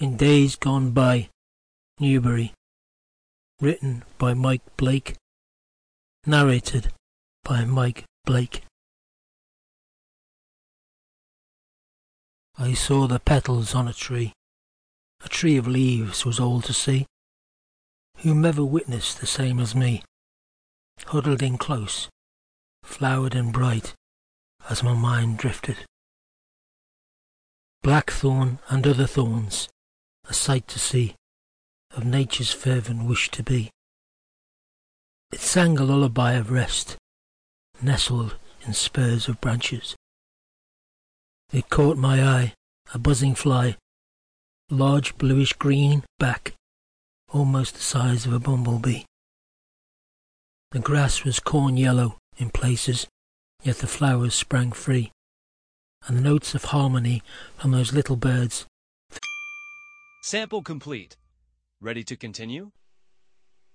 In Days Gone By, Newbury. Written by Mike Blake. Narrated by Mike Blake. I saw the petals on a tree of leaves was all to see. Whomever witnessed the same as me, huddled in close, flowered and bright, as my mind drifted. Blackthorn and other thorns, a sight to see, of nature's fervent wish to be. It sang a lullaby of rest, nestled in spurs of branches. It caught my eye, a buzzing fly, large bluish green back, almost the size of a bumblebee. The grass was corn yellow in places, yet the flowers sprang free, and the notes of harmony from those little birds. Sample complete. Ready to continue?